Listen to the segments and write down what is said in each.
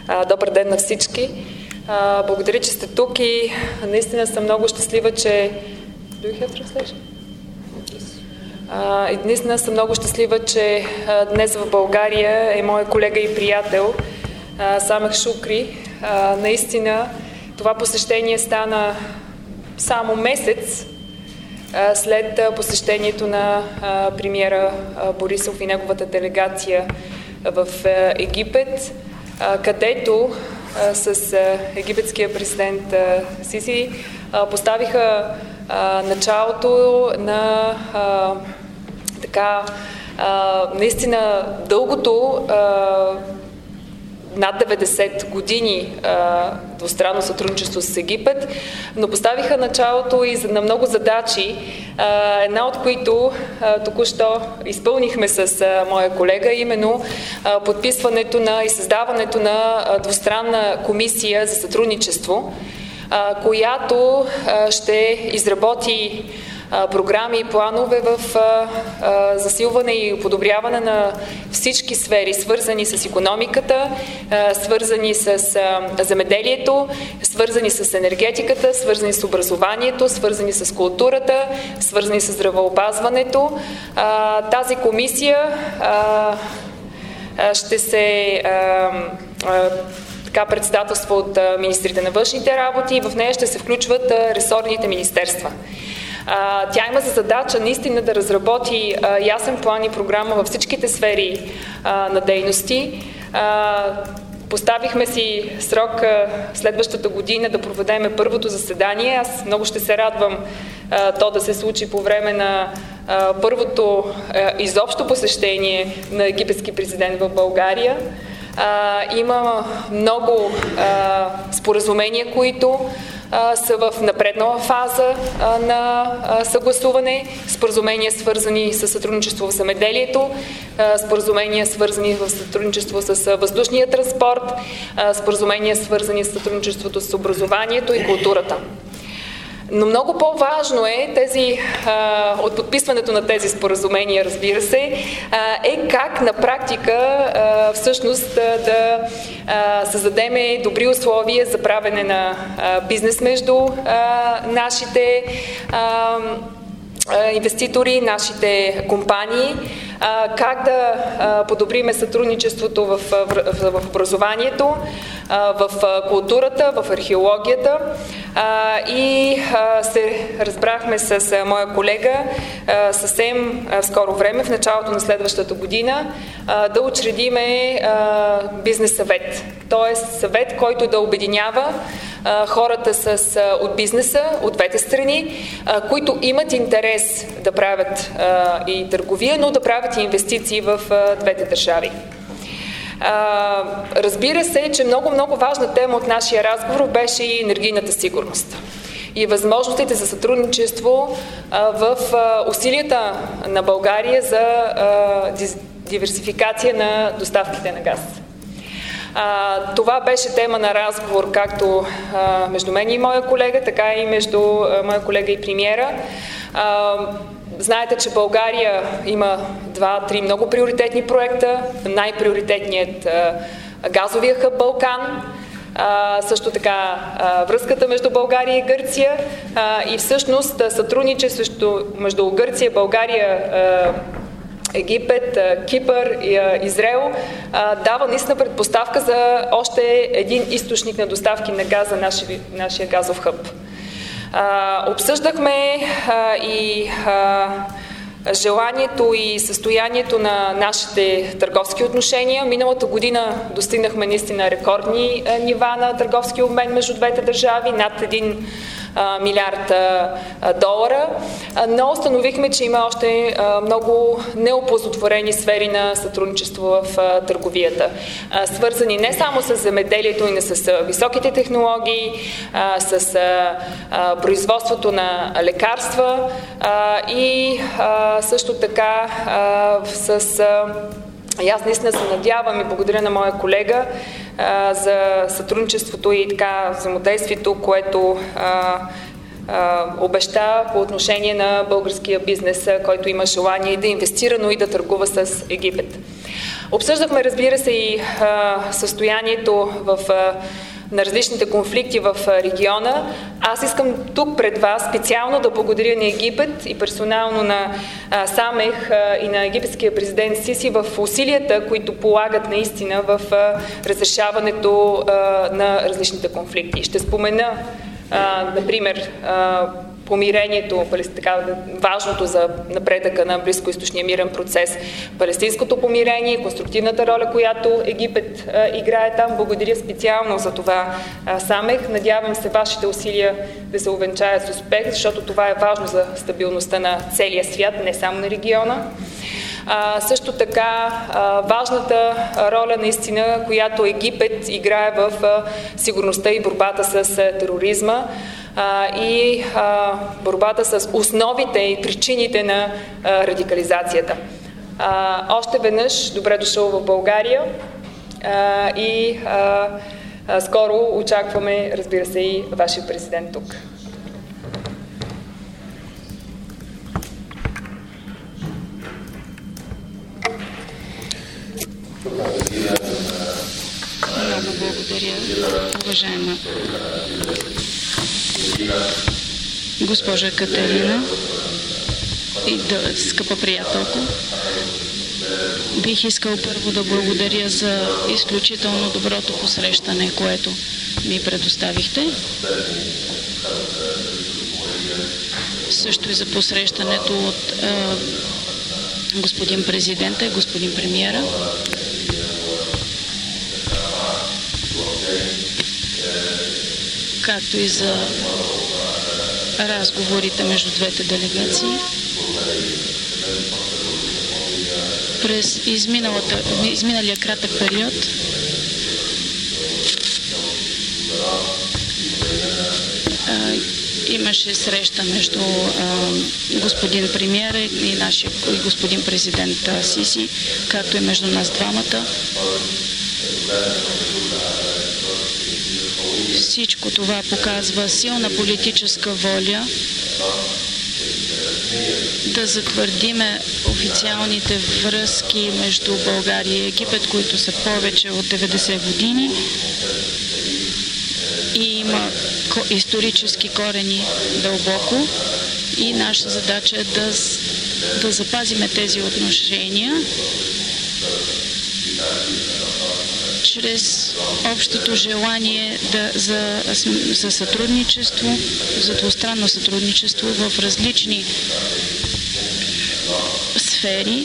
Добър ден на всички. Благодаря, че сте тук и наистина съм много щастлива, че... И наистина съм много щастлива, че днес в България е моя колега и приятел Самех Шукри. Наистина това посещение стана само месец след посещението на премиера Борисов и неговата делегация в Египет, където с египетския президент Сиси поставиха началото на наистина дългото над 90 години двустранно сътрудничество с Египет, но поставиха началото и на много задачи, една от които току-що изпълнихме с моя колега, именно подписването и създаването на двустранна комисия за сътрудничество, която ще изработи програми и планове в засилване и подобряване на всички сфери, свързани с икономиката, свързани с земеделието, свързани с енергетиката, свързани с образованието, свързани с културата, свързани с здравеопазването. Тази комисия ще се председателства от министрите на външните работи и в нея ще се включват ресорните министерства. Тя има за задача наистина да разработи ясен план и програма във всичките сфери на дейности. Поставихме си срок следващата година да проведеме първото заседание. Аз много ще се радвам то да се случи по време на първото изобщо посещение на египетски президент в България. Има много споразумения, които са в напреднала фаза на съгласуване, споразумения свързани с сътрудничество в земеделието, споразумения свързани в сътрудничество с въздушния транспорт, споразумения свързани с сътрудничеството с образованието и културата. Но много по-важно е от подписването на тези споразумения, разбира се, е как на практика всъщност да създадем добри условия за правене на бизнес между нашите инвеститори, нашите компании, как да подобриме сътрудничеството в образованието, в културата, в археологията и се разбрахме с моя колега съвсем в скоро време, в началото на следващата година, да учредиме бизнес съвет, т.е. съвет, който да обединява хората от бизнеса, от двете страни, които имат интерес да правят и търговия, но да правят и инвестиции в двете държави. Разбира се, че много важна тема от нашия разговор беше и енергийната сигурност и възможностите за сътрудничество в усилията на България за диверсификация на доставките на газ. Това беше тема на разговор както между мен и моя колега, така и между моя колега и премиера. Знаете, че България има 2-3 много приоритетни проекта. Най-приоритетният газовия хъб Балкан, също така връзката между България и Гърция и всъщност сътрудничеството между Гърция, България, Египет, Кипър и Израел дава наистина предпоставка за още един източник на доставки на газ за нашия газов хъб. Обсъждахме и желанието и състоянието на нашите търговски отношения. Миналата година достигнахме наистина рекордни нива на търговски обмен между двете държави, над 1 милиард долара, но установихме, че има още много неоползотворени сфери на сътрудничество в търговията, свързани не само с земеделието, и с високите технологии, с производството на лекарства и също така и аз наистина се надявам и благодаря на моя колега за сътрудничеството и взаимодействието, което обеща по отношение на българския бизнес, който има желание да инвестира, но и да търгува с Египет. Обсъждахме, разбира се, и състоянието на различните конфликти в региона. Аз искам тук пред вас специално да благодаря на Египет и персонално на Самех и на египетския президент Сиси в усилията, които полагат наистина в разрешаването на различните конфликти. Ще спомена, например, помирението, важното за напредъка на близкоизточния мирен процес, палестинското помирение, конструктивната роля, която Египет играе там. Благодаря специално за това, Самех. Надявам се вашите усилия да се увенчаят с успех, защото това е важно за стабилността на целия свят, не само на региона. Също така важната роля наистина, която Египет играе в сигурността и борбата с тероризма и борбата с основите и причините на радикализацията. Още веднъж добре дошъл в България и скоро очакваме, разбира се, и вашия президент тук. Много благодаря, уважаема госпожа Катерина и скъпа приятелко. Бих искал първо да благодаря за изключително доброто посрещане, което ми предоставихте. Също и за посрещането от господин президента и господин премиера. Както и за разговорите между двете делегации. През изминалия кратък период имаше среща между господин премиера и господин президент Сиси, както и между нас двамата. Всичко това показва силна политическа воля да затвърдиме официалните връзки между България и Египет, които са повече от 90 години и има исторически корени дълбоко, и наша задача е да запазиме тези отношения чрез общото желание за сътрудничество, за двустранно сътрудничество в различни сфери,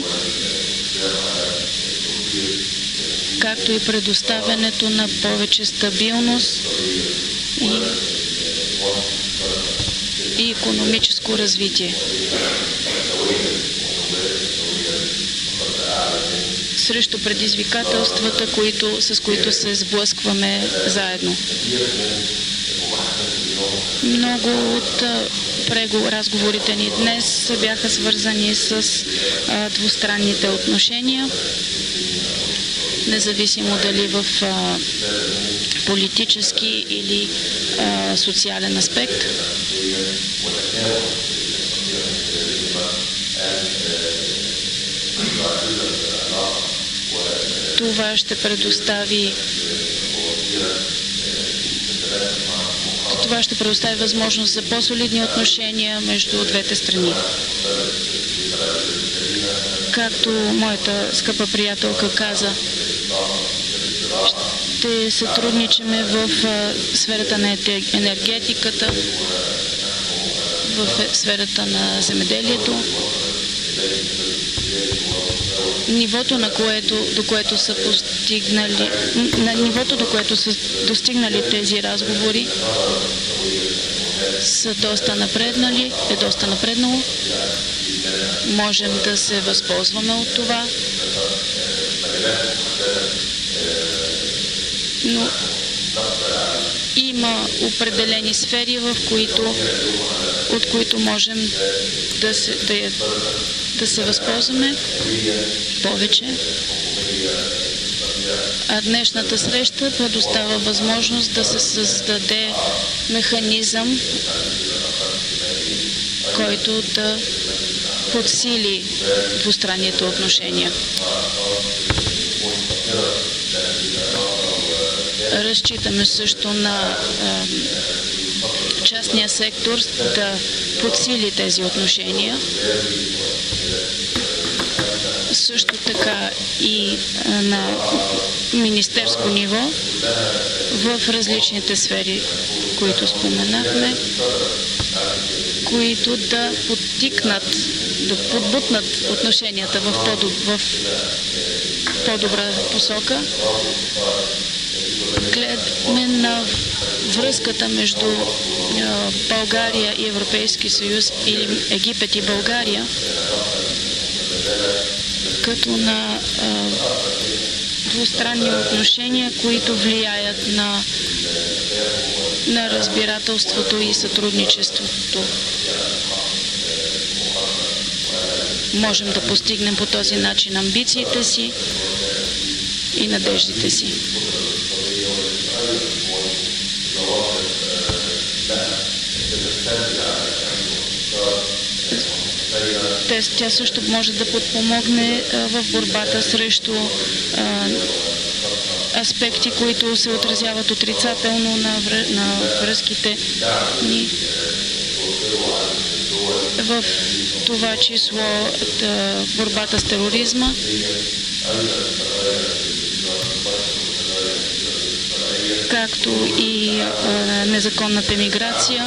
както и предоставянето на повече стабилност и икономическо развитие. Срещу предизвикателствата, с които се сблъскваме заедно. Много от разговорите ни днес бяха свързани с двустранните отношения, независимо дали в политически или социален аспект. Това ще предостави възможност за по-солидни отношения между двете страни. Както моята скъпа приятелка каза, ще сътрудничаме в сферата на енергетиката, в сферата на земеделието. Нивото, до което са достигнали тези разговори, е доста напреднало. Можем да се възползваме от това, но има определени сфери, от които можем да се възползваме повече. А днешната среща предоставя възможност да се създаде механизъм, който да подсили двустранните отношения. Разчитаме също на частния сектор да подсили тези отношения. Също така и на министерско ниво в различните сфери, които споменахме, които да подбутнат отношенията в по-добра посока. Гледаме на връзката между България и Европейски съюз или Египет и България като на двустранни отношения, които влияят на разбирателството и сътрудничеството. Можем да постигнем по този начин амбициите си и надеждите си. Тя също може да подпомогне в борбата срещу аспекти, които се отразяват отрицателно на връзките ни. В това число борбата с тероризма, както и незаконната миграция.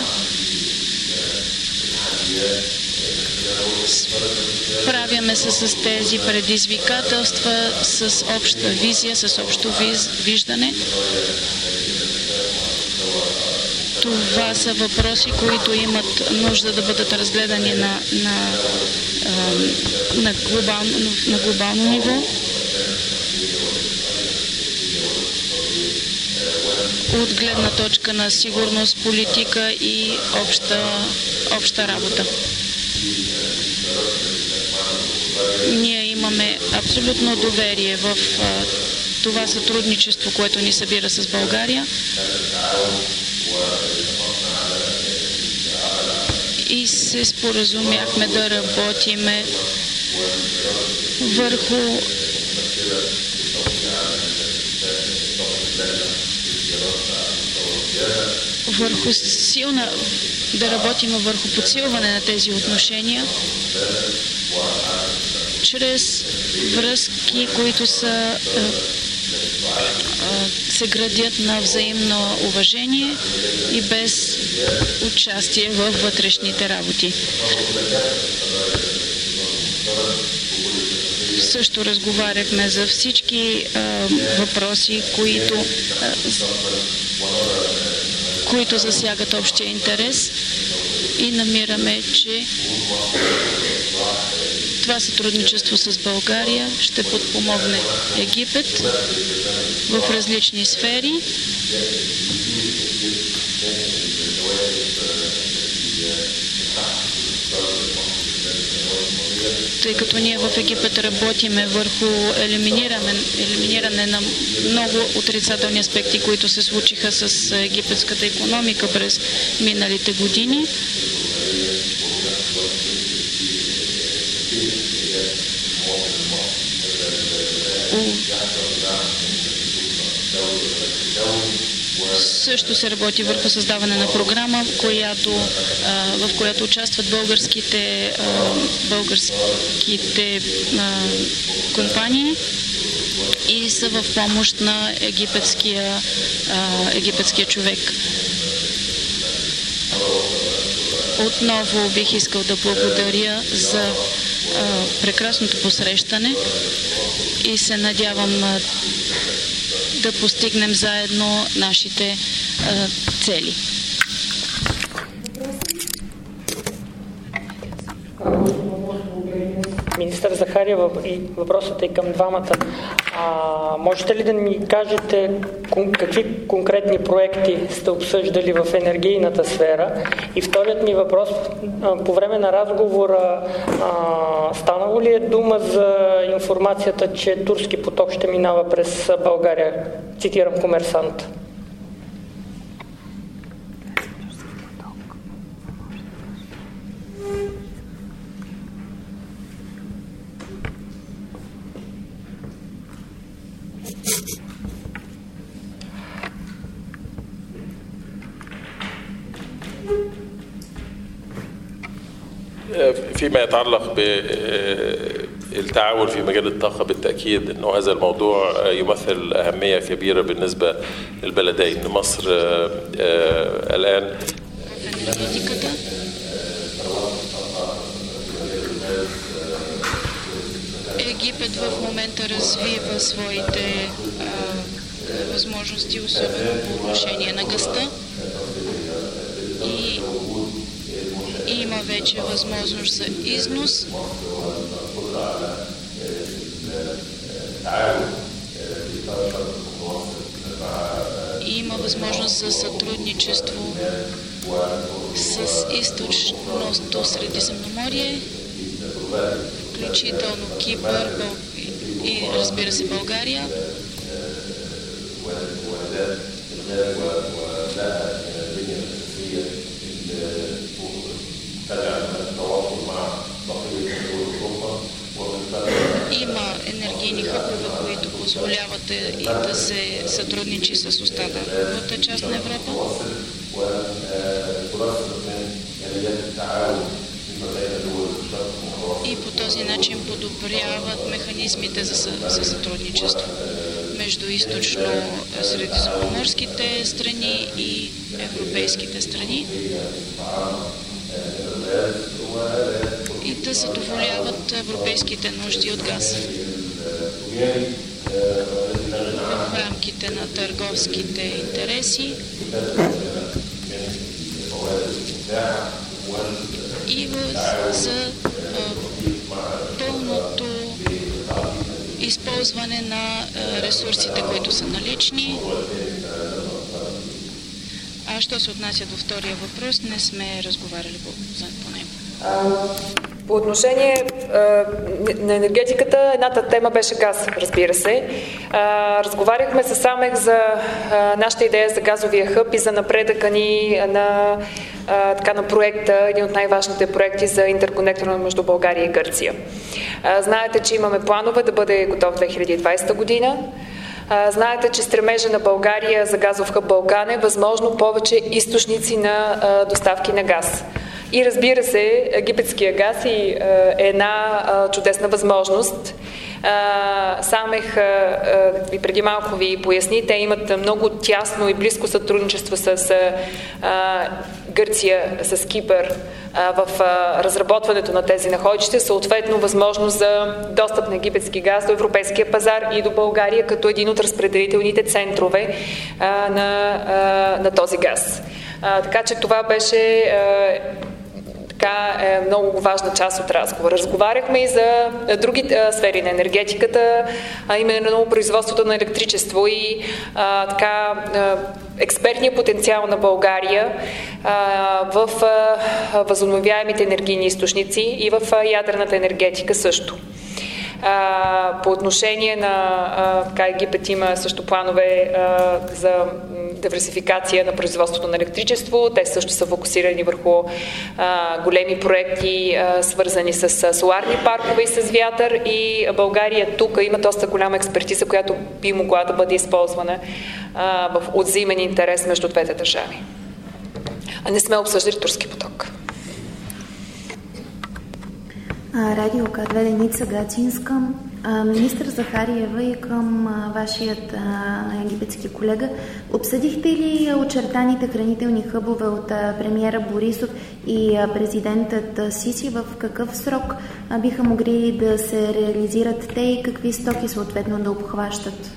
Справяме се с тези предизвикателства с обща визия, с общо виждане. Това са въпроси, които имат нужда да бъдат разгледани на глобално ниво. От гледна точка на сигурност, политика и обща работа. Ние имаме абсолютно доверие в това сътрудничество, което ни събира с България. И се споразумяхме да работиме върху подсилване на тези отношения чрез връзки, които се градят на взаимно уважение и без участие в вътрешните работи. Също разговаряхме за всички въпроси, които засягат общия интерес и намираме, че това сътрудничество с България ще подпомогне Египет в различни сфери. Тъй като ние в Египет работиме върху елиминиране на много отрицателни аспекти, които се случиха с египетската икономика през миналите години. Също се работи върху създаване на програма, в която участват българските компании и са в помощ на египетския човек. Отново бих искал да благодаря за прекрасното посрещане и се надявам да постигнем заедно нашите цели. Министър Захариева, и въпросът е към двамата. Можете ли да ми кажете какви конкретни проекти сте обсъждали в енергийната сфера? И вторият ми въпрос, по време на разговора станало ли е дума за информацията, че Турски поток ще минава през България? Цитирам Комерсант. فيما يتعلق بالتعاون في مجال الطاقة بالتأكيد أنه هذا الموضوع يمثل أهمية كبيرة بالنسبة للبلدين. مصر الآن Египет в момента развива своите възможности, особено по отношение на газта, и има вече възможност за износ. Има възможност за сътрудничество с източното Средиземноморие, включително Кипър и, разбира се, България. Има енергийни хъбове, които позволяват и да се сътрудничи с останалата част на Европа. И по този начин подобряват механизмите за сътрудничество между източно-средиземноморските страни и европейските страни и да задоволяват европейските нужди от газ в рамките на търговските интереси и за пълното използване на ресурсите, които са налични. А що се отнася до втория въпрос, не сме разговаряли по него. По отношение на енергетиката, едната тема беше газ, разбира се. Разговаряхме с Амех за нашата идея за газовия хъб и за напредъка ни на проекта, един от най-важните проекти за интерконектора между България и Гърция. Знаете, че имаме планове да бъде готов 2020 година. Знаете, че стремежа на България за газов хъб Балкан е възможно повече източници на доставки на газ. И разбира се, египетския газ е една чудесна възможност. Самех и преди малко ви поясни, те имат много тясно и близко сътрудничество с Гърция, с Кипър в разработването на тези находища, съответно възможност за достъп на египетски газ до европейския пазар и до България като един от разпределителните центрове на този газ. Така че това беше много важна част от разговора. Разговаряхме и за други сфери на енергетиката, а именно производството на електричество и експертния потенциал на България в възобновяемите енергийни източници и в ядрената енергетика също. По отношение на Египет има също планове за диверсификация на производството на електричество. Те също са фокусирани върху големи проекти, свързани с соларни паркове и с вятър. И България тук има доста голяма експертиза, която би могла да бъде използвана от взаимен интерес между двете държави. А не сме обсъждали Турски поток. Радио К2 Деница Гацинска. Министър Захариева и към вашият египетски колега. Обсъдихте ли очертаните хранителни хъбове от премиера Борисов и президентът Сиси? В какъв срок биха могли да се реализират те и какви стоки съответно да обхващат?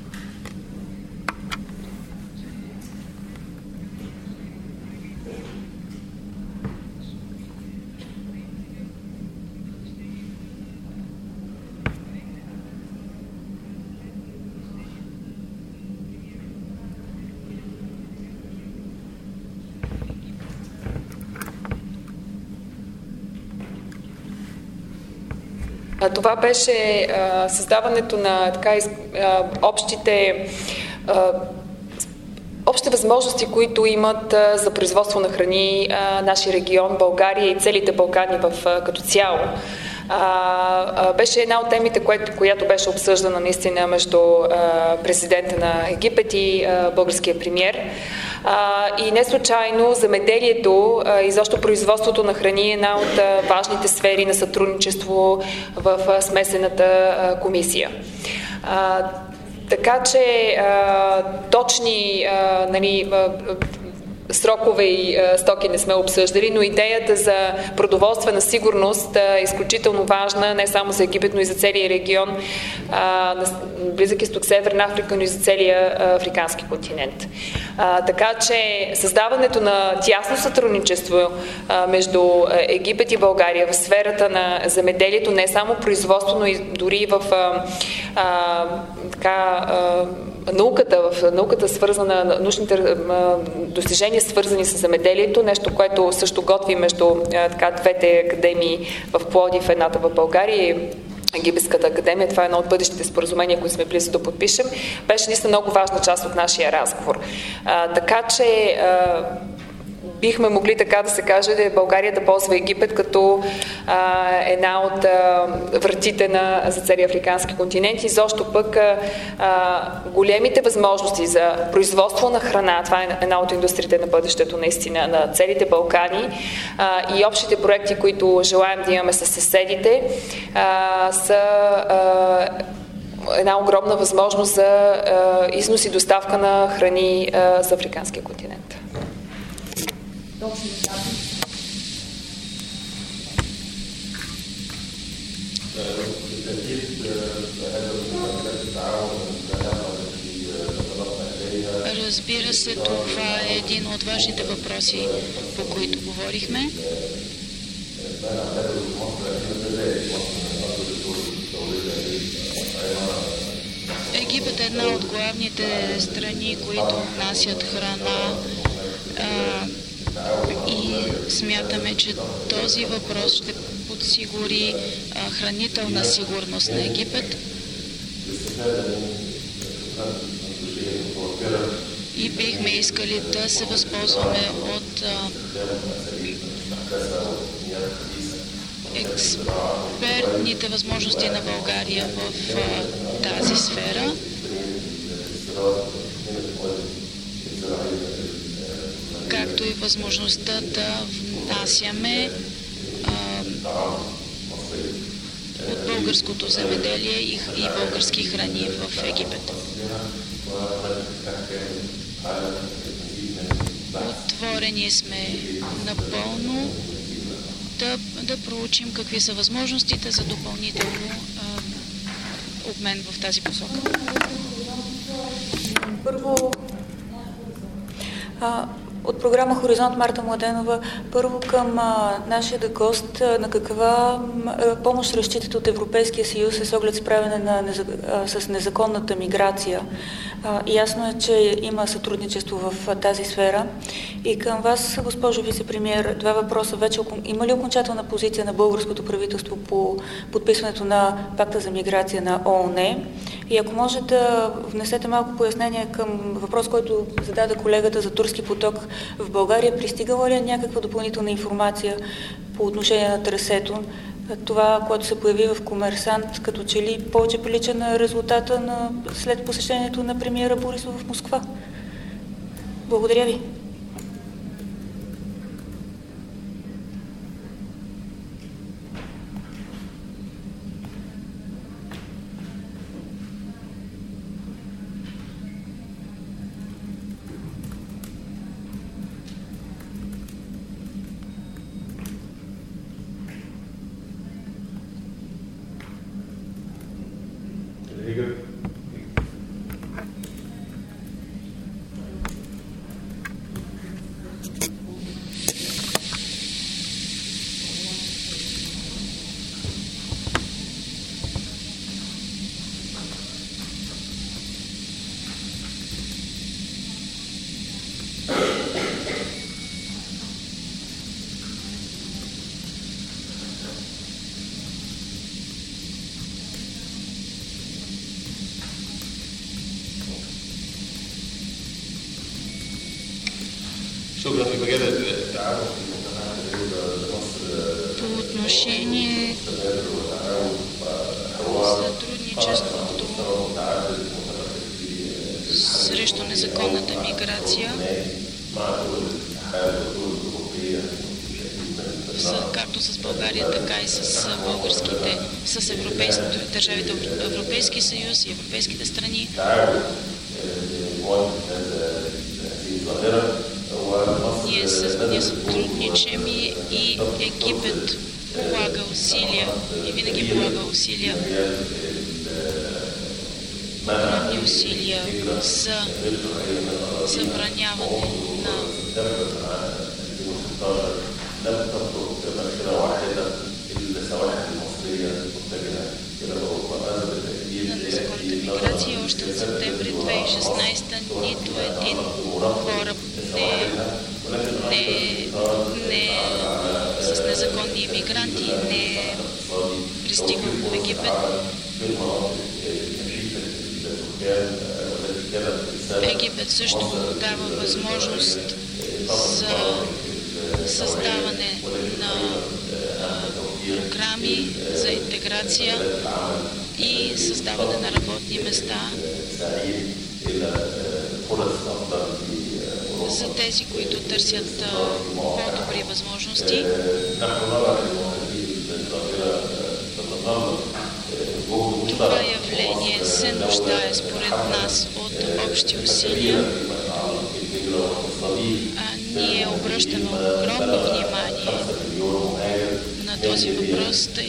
Това беше създаването на общите възможности, които имат за производство на храни нашия регион, България и целите Балкани като цяло. Беше една от темите, която беше обсъждана наистина между президента на Египет и българския премиер. И не случайно земеделието и защо производството на храни е една от важните сфери на сътрудничество в смесената комисия. Така че точни срокове и стоки не сме обсъждали, но идеята за продоволствена сигурност е изключително важна не само за Египет, но и за целия регион на Близък изток, Северна Африка, но и за целия африкански континент. Така че създаването на тясно сътрудничество между Египет и България в сферата на земеделието, не само производство, но и дори в науката свързана, научните достижения свързани с земеделието, нещо, което също готви между двете академии в Пловдив, едната в България и Египетската академия. Това е едно от бъдещите споразумения, които сме близо да подпишем. Беше наистина много важна част от нашия разговор. Така че бихме могли така да се каже да България да ползва Египет като една от вратите за целия африкански континент и защо пък големите възможности за производство на храна, това е една от индустриите на бъдещето наистина на целите Балкани и общите проекти, които желаем да имаме с съседите, са една огромна възможност за износ и доставка на храни за африканския континент. Разбира се, това е един от важните въпроси, по които говорихме. Египет е една от главните страни, които внасят храна и смятаме, че този въпрос ще подсигури хранителна сигурност на Египет. И бихме искали да се възползваме от експертните възможности на България в тази сфера. Както и възможността да внасяме от българското земеделие и български храни в Египет. Отворени сме напълно да проучим какви са възможностите за допълнително обмен в тази посока. Първо, от програма Хоризонт Марта Младенова, първо към нашия гост, на каква помощ разчитате от Европейския съюз с оглед справяне с незаконната миграция? Ясно е, че има сътрудничество в тази сфера. И към вас, госпожо вице-премиер, два въпроса. Вече има ли окончателна позиция на българското правителство по подписването на пакта за миграция на ООН? И ако може да внесете малко пояснение към въпрос, който зададе колегата за Турски поток, в България пристигала ли е някаква допълнителна информация по отношение на трасето? Това, което се появи в Комерсант, като че ли повече прилича на резултата след посещението на премиера Борисов в Москва? Благодаря ви. По отношение сътрудничеството срещу незаконната миграция, както с България, така и с българските, с държавите от Европейски съюз и европейските страни. Ние сътрудничим и Египет полага усилия и винаги полага усилия, огромни усилия за забраняване на незаконната миграция. Още от септември 2016 нито един кораб с незаконни имигранти не пристигал в Египет. Египет също дава възможност за създаване на програми за интеграция и създаване на работни места за тези, които търсят по-добри възможности. Това явление се нуждае според нас от общи усилия. Ние обръщаме огромно внимание на този въпрос, тъй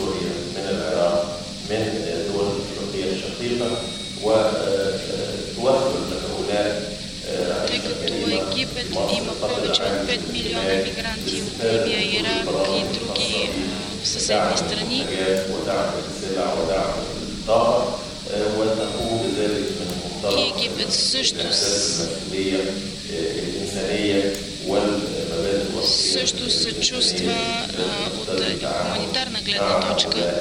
като Египет има повече от 5 милиона мигранти от Либия, Ирак и други съседни страни. И Египет също се чувства от хуманитарна гледна точка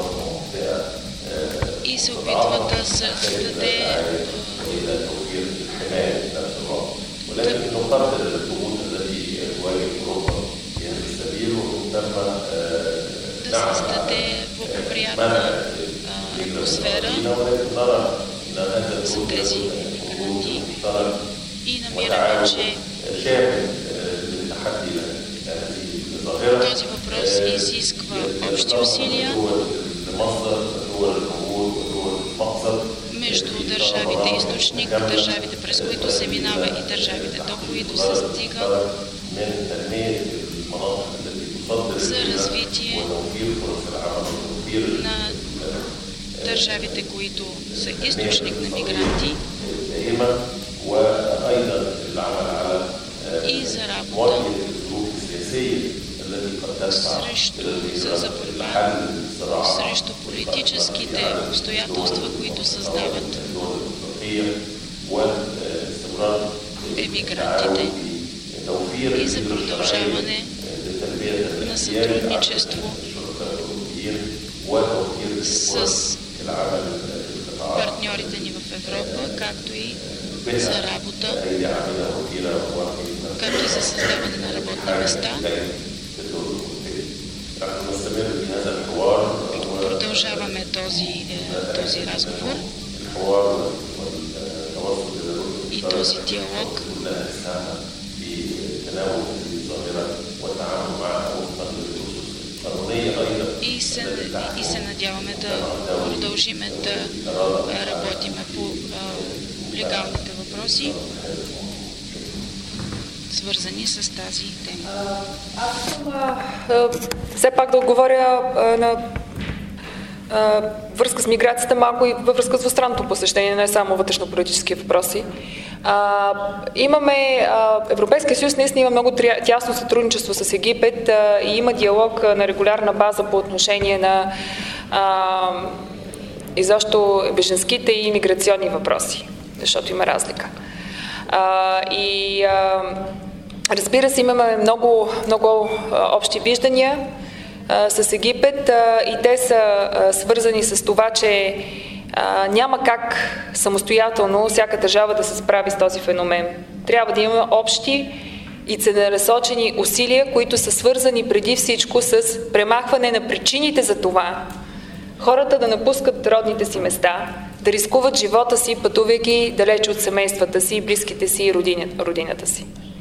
и се опитва да създаде благоприятна атмосфера за тези мигранти и намираме, че този въпрос изисква общи усилия между държавите източник, държавите през които се минава и държавите до които се стига за развитие на държавите, които са източник на мигранти и за работа за борба срещу политическите обстоятелства, които създават емигрантите и за продължаване на сътрудничество с партньорите ни в Европа, както и за работа, както и за създаване на работни места. Продължаваме този разговор и този диалог и се надяваме да продължим да работим по легалните въпроси, свързани с тази тема. Аз искам все пак да отговоря на връзка с миграцията, малко и във връзка с двустранното посещение, не само вътрешно-политически въпроси. Имаме Европейския съюз наистина има много тясно сътрудничество с Египет и има диалог на регулярна база по отношение на изобщо бежанските и миграционни въпроси, защото има разлика. Разбира се, имаме много общи виждания с Египет и те са свързани с това, че няма как самостоятелно всяка държава да се справи с този феномен. Трябва да имаме общи и целенасочени усилия, които са свързани преди всичко с премахване на причините за това хората да напускат родните си места, да рискуват живота си, пътувайки далеч от семействата си, близките си и родината си.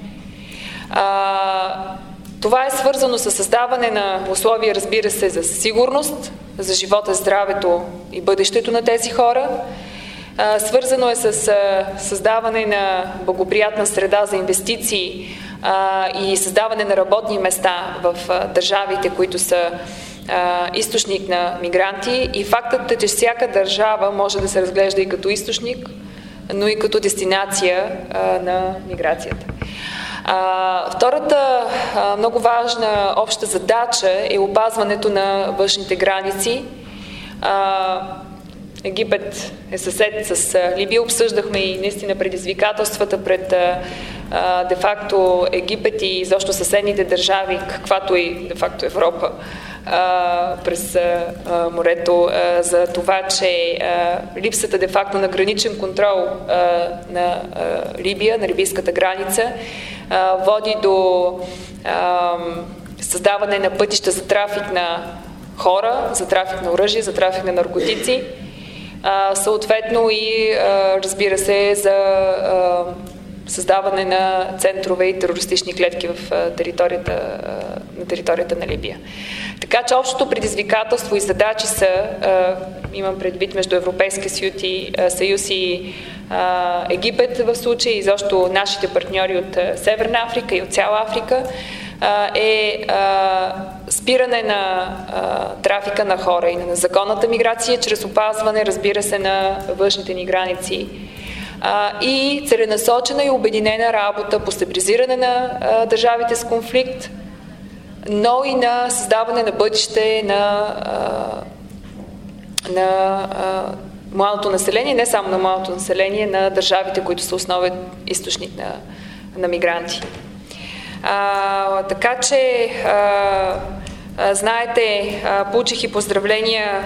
Това е свързано с създаване на условия, разбира се, за сигурност, за живота, здравето и бъдещето на тези хора. Свързано е с създаване на благоприятна среда за инвестиции и създаване на работни места в държавите, които са източник на мигранти. И фактът е, че всяка държава може да се разглежда и като източник, но и като дестинация на миграцията. Втората много важна обща задача е опазването на външните граници. Египет е съсед с Либия. Обсъждахме и наистина предизвикателствата пред де-факто Египет и изобщо съседните държави, каквато и де-факто Европа през морето, за това, че липсата де-факто на граничен контрол на Либия, на либийската граница, води до създаване на пътища за трафик на хора, за трафик на оръжие, за трафик на наркотици, съответно и разбира се за създаване на центрове и терористични клетки на територията на Либия. Така че общото предизвикателство и задачи са, имам предвид между Европейския съюз и Египет в случая и защо нашите партньори от Северна Африка и от цяла Африка, е спиране на трафика на хора и на незаконната миграция чрез опазване, разбира се, на външните ни граници и целенасочена и обединена работа по стабилизиране на държавите с конфликт, но и на създаване на бъдеще на младото население, не само на младото население, на държавите, които са основен източник на мигранти. Така че, знаете, получих и поздравления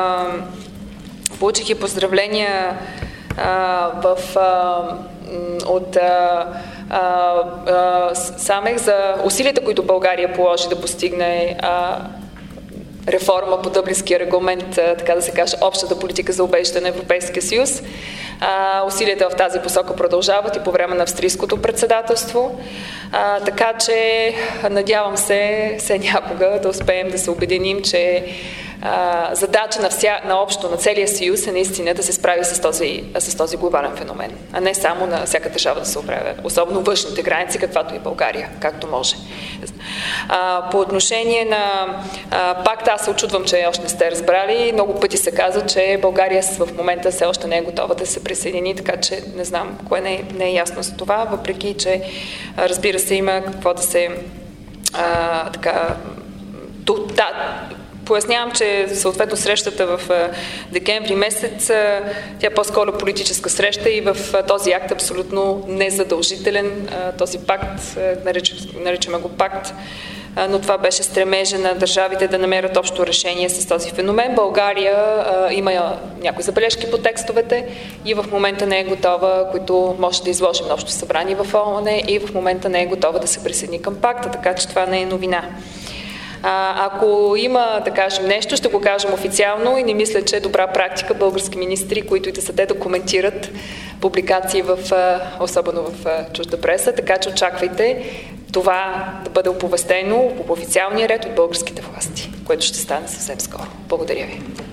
от Самех за усилията, които България положи да постигне реформа по Дъблинския регламент, така да се каже, общата политика за убежище на Европейския съюз. Усилията в тази посока продължават и по време на австрийското председателство. Така че надявам се някога да успеем да се обединим, че задача на общо, на целия съюз е наистина да се справи с този глобален феномен, а не само на всяка държава да се оправя, особено външните граници, каквато и България, както може. По отношение на пакта, аз се очудвам, че още не сте разбрали. Много пъти се казва, че България в момента все още не е готова да се присъедини, така че не знам кое не е ясно за това, въпреки че разбира се има какво да се Пояснявам, че съответно срещата в декември месец, тя по-скоро политическа среща и в този акт абсолютно незадължителен. Този пакт, наричаме го пакт, но това беше стремежа на държавите да намерят общо решение с този феномен. България има някои забележки по текстовете и в момента не е готова, които може да изложим на общо събрание в ООН, и в момента не е готова да се присъедини към пакта, така че това не е новина. Ако има, да кажем, нещо, ще го кажем официално и не мисля, че е добра практика български министри, които и да са те, да коментират публикации, особено в чужда преса, така че очаквайте това да бъде оповестено по официалния ред от българските власти, което ще стане съвсем скоро. Благодаря ви.